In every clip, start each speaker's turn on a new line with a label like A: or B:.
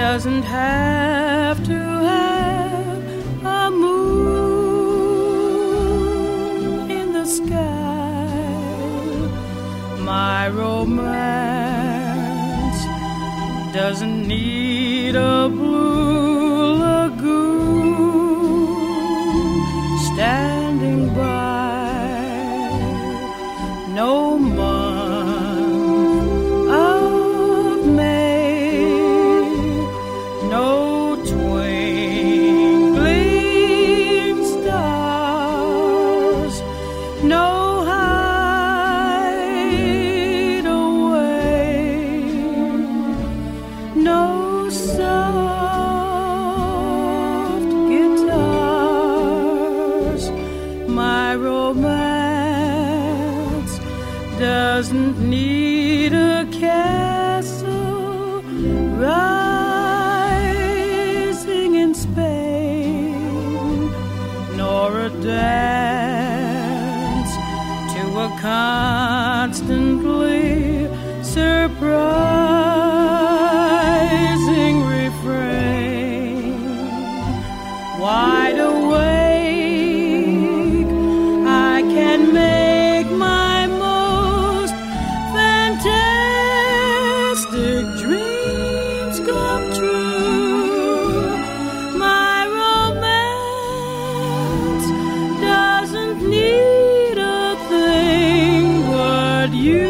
A: doesn't have to have a moon in the sky. My romance doesn't need a blue lagoon standing by. No month of May, no twinkling stars, no hideaway, no soft guitars. My romance doesn't need a castle rising in Spain, nor a dance to a constantly surprising refrain. Wide awake, I can make my most fantastic dreams come true. My romance doesn't need a thing but you.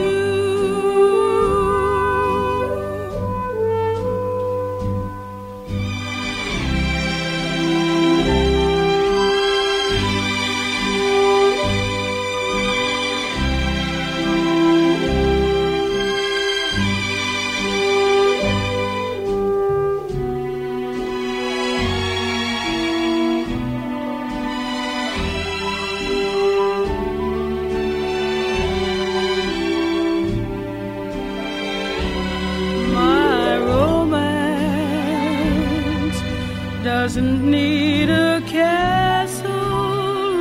A: Doesn't need a castle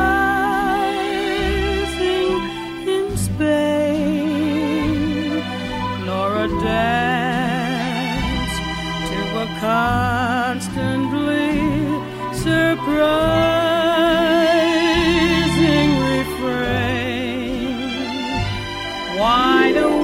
A: rising in Spain, nor a dance to a constantly surprising refrain. Wide awake,